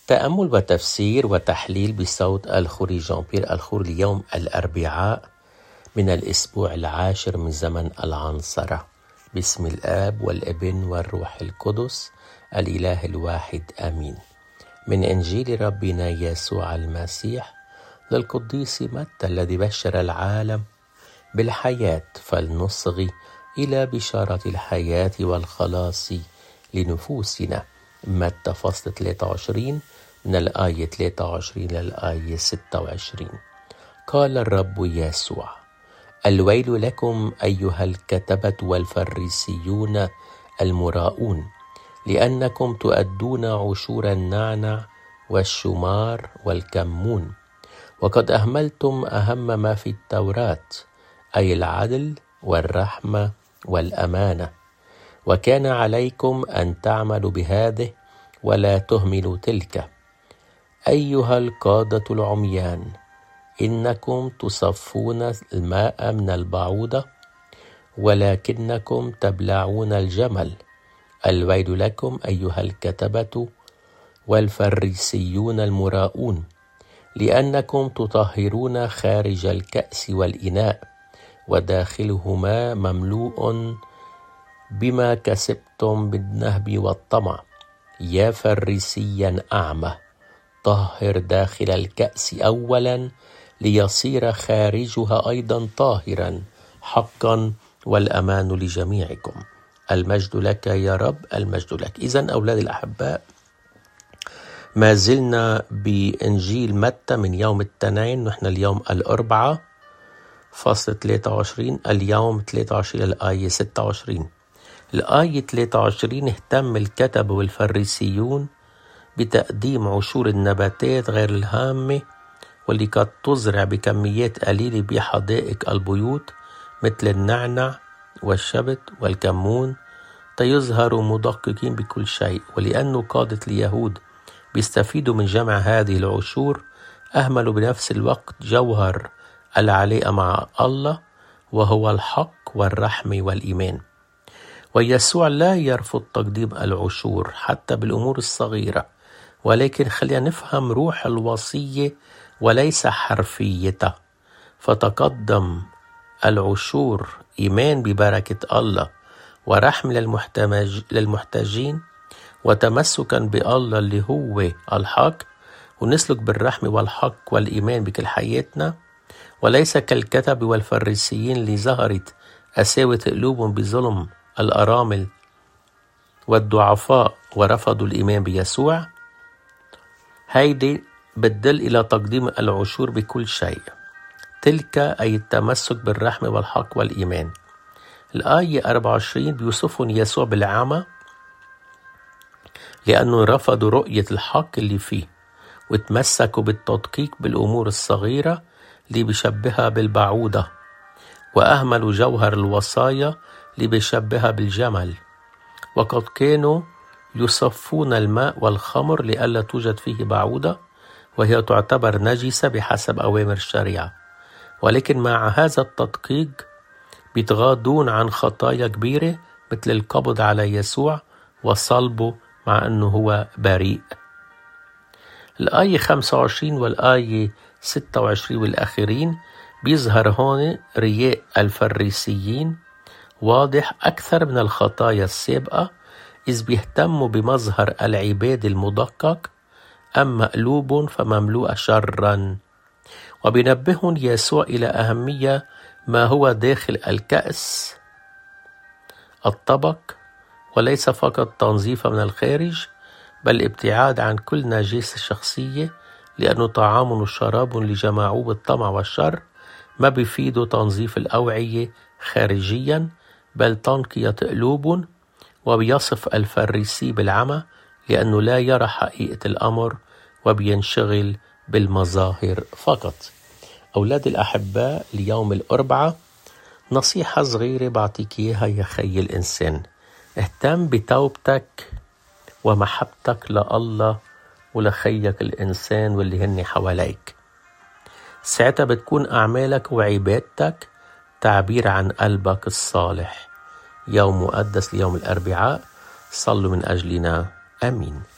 تأمل وتفسير وتحليل بصوت الخوري جان بيير الخور ليوم الأربعاء من الأسبوع العاشر من زمن العنصرة. باسم الآب والابن والروح القدس الإله الواحد آمين. من إنجيل ربنا يسوع المسيح للقديس متى الذي بشر العالم بالحياة، فلنصغي إلى بشارة الحياة والخلاص لنفوسنا. متى فصل 23 من الآية 23 للآية 26. قال الرب يسوع: الويل لكم أيها الكتبة والفريسيون المراؤون، لأنكم تؤدون عشور النعنع والشمار والكمون، وقد أهملتم أهم ما في التوراة، أي العدل والرحمة والأمانة، وكان عليكم أن تعملوا بهذه ولا تهملوا تلك. أيها القادة العميان، إنكم تصفون الماء من البعوضة ولكنكم تبلعون الجمل. الويل لكم أيها الكتبة والفريسيون المراؤون، لأنكم تطهرون خارج الكأس والإناء، وداخلهما مملوء بما كسبتم بالنهب والطمع. يا فريسيا أعمى، طهر داخل الكأس أولا ليصير خارجها أيضا طاهرا حقا، والأمان لجميعكم. المجد لك يا رب، المجد لك. إذن أولاد الأحباء، ما زلنا بإنجيل متى من يوم الاثنين، نحن اليوم الأربعاء فصل 23، اليوم 23 الآية 26. الآية 23 اهتم الكتبة والفريسيون بتقديم عشور النباتات غير الهامة واللي قد تزرع بكميات قليلة بحدائق البيوت، مثل النعنع والشبت والكمون، تيظهروا مدققين بكل شيء. ولأنه قادة اليهود بيستفيدوا من جمع هذه العشور، أهملوا بنفس الوقت جوهر العلاقة مع الله، وهو الحق والرحمة والإيمان. ويسوع لا يرفض تقديم العشور حتى بالأمور الصغيرة، ولكن خلينا نفهم روح الوصية وليس حرفيتها. فتقدم العشور إيمان ببركة الله ورحم للمحتاجين، وتمسكا بالله اللي هو الحق، ونسلك بالرحمة والحق والإيمان بكل حياتنا، وليس كالكتب والفريسيين اللي ظهرت قساوة قلوبهم بظلم الأرامل والضعفاء ورفضوا الإيمان بيسوع. هيدي بتدل إلى تقديم العشور بكل شيء، تلك أي التمسك بالرحمة والحق والإيمان. الآية 24 بيوصفهم يسوع بالعمى، لأنه رفضوا رؤية الحق اللي فيه، وتمسكوا بالتدقيق بالأمور الصغيرة اللي بيشبهها بالبعوضة، وأهملوا جوهر الوصايا اللي بيشبهها بالجمل. وقد كانوا يصفون الماء والخمر لئلا توجد فيه بعوضة، وهي تعتبر نجسة بحسب أوامر الشريعة، ولكن مع هذا التدقيق بيتغاضون عن خطايا كبيرة مثل القبض على يسوع وصلبه مع أنه هو بريء. الآية 25 والآية 26 والآخرين بيظهر هون رياء الفريسيين واضح أكثر من الخطايا السابقة، إذ بيهتموا بمظهر العباد المدقق، أما قلوب فمملوءة شرا. وبينبههم يسوع إلى أهمية ما هو داخل الكأس، الطبق، وليس فقط تنظيفه من الخارج، بل ابتعاد عن كل نجاسة شخصية، لأنه طعام وشراب لجماعوه بالطمع والشر ما بيفيدوا تنظيف الأوعية خارجيا، بل تنقية قلوب. وبيصف الفريسي بالعمى لأنه لا يرى حقيقة الأمر وبينشغل بالمظاهر فقط. أولاد الأحباء، اليوم الأربعاء نصيحة صغيرة بعطيك إياها يا خي الإنسان. اهتم بتوبتك ومحبتك لله ولخيك الإنسان واللي هن حواليك. ساعتها بتكون أعمالك وعبادتك تعبير عن قلبك الصالح. يوم مقدس ليوم الأربعاء، صلوا من أجلنا. آمين.